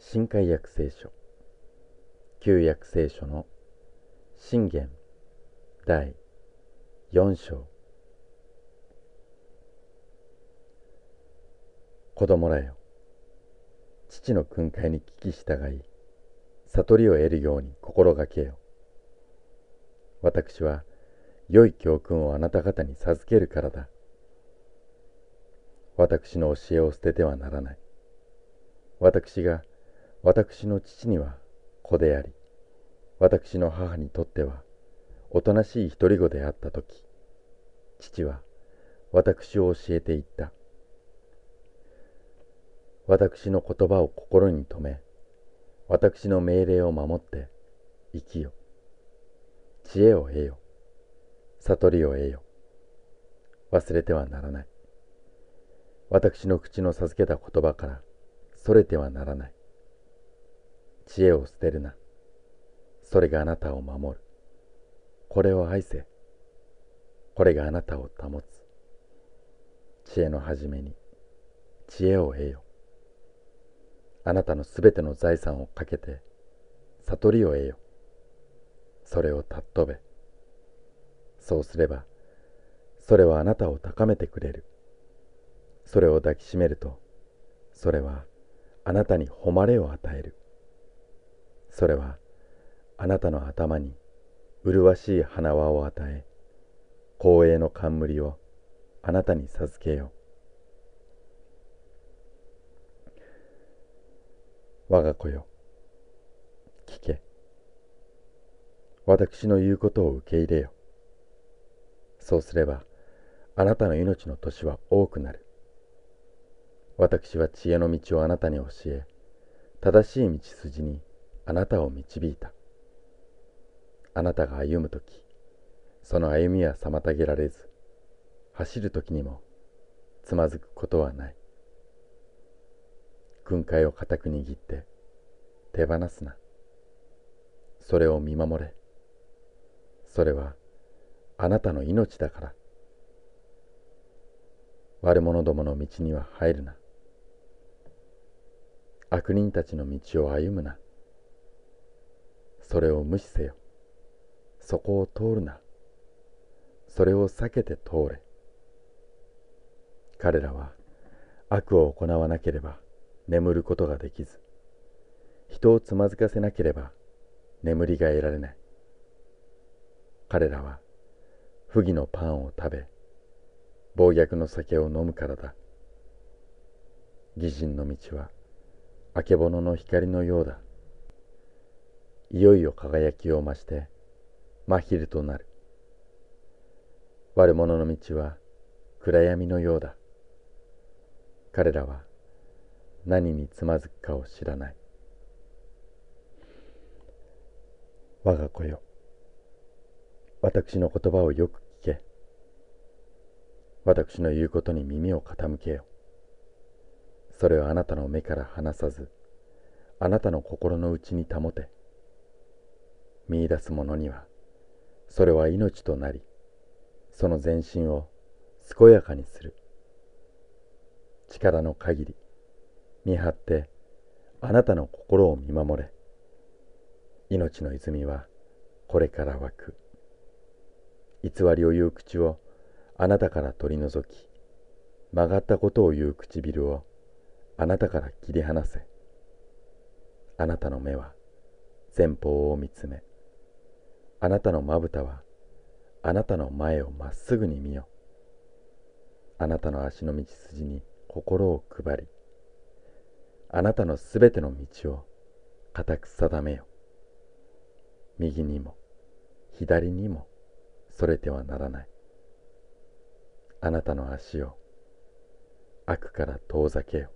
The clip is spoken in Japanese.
新海約聖書、旧約聖書の箴言第4章。子供らよ、父の訓戒に聞き従い、悟りを得るように心がけよ。私は良い教訓をあなた方に授けるからだ。私の教えを捨ててはならない。私が私の父には子であり、私の母にとってはおとなしい独り子であったとき、父は私を教えていった。私の言葉を心に留め、私の命令を守って生きよ。知恵を得よ。悟りを得よ。忘れてはならない。私の口の授けた言葉からそれてはならない。知恵を捨てるな。それがあなたを守る。これを愛せ。これがあなたを保つ。知恵の始めに知恵を得よ。あなたのすべての財産をかけて悟りを得よ。それを尊べ。そうすれば、それはあなたを高めてくれる。それを抱きしめると、それはあなたに誉れを与える。それはあなたの頭に麗しい花輪を与え、光栄の冠をあなたに授けよう。我が子よ、聞け。私の言うことを受け入れよ。そうすれば、あなたの命の年は多くなる。私は知恵の道をあなたに教え、正しい道筋にあなたを導いた。あなたが歩むとき、その歩みは妨げられず、走るときにもつまずくことはない。訓戒を固く握って手放すな。それを見守れ。それはあなたの命だから。悪者どもの道には入るな。悪人たちの道を歩むな。それを無視せよ。そこを通るな。それを避けて通れ。彼らは悪を行わなければ眠ることができず、人をつまずかせなければ眠りが得られない。彼らは不義のパンを食べ、暴虐の酒を飲むからだ。義人の道はあけぼのの光のようだ。いよいよ輝きを増して真昼となる。悪者の道は暗闇のようだ。彼らは何につまずくかを知らない。我が子よ、私の言葉をよく聞け。私の言うことに耳を傾けよ。それをあなたの目から離さず、あなたの心の内に保て。見出す者にはそれは命となり、その全身を健やかにする。力の限り見張ってあなたの心を見守れ。命の泉はこれから湧く。偽りを言う口をあなたから取り除き、曲がったことを言う唇をあなたから切り離せ。あなたの目は前方を見つめ、あなたのまぶたはあなたの前をまっすぐに見よ。あなたの足の道筋に心を配り、あなたのすべての道を固く定めよ。右にも左にもそれてはならない。あなたの足を悪から遠ざけよ。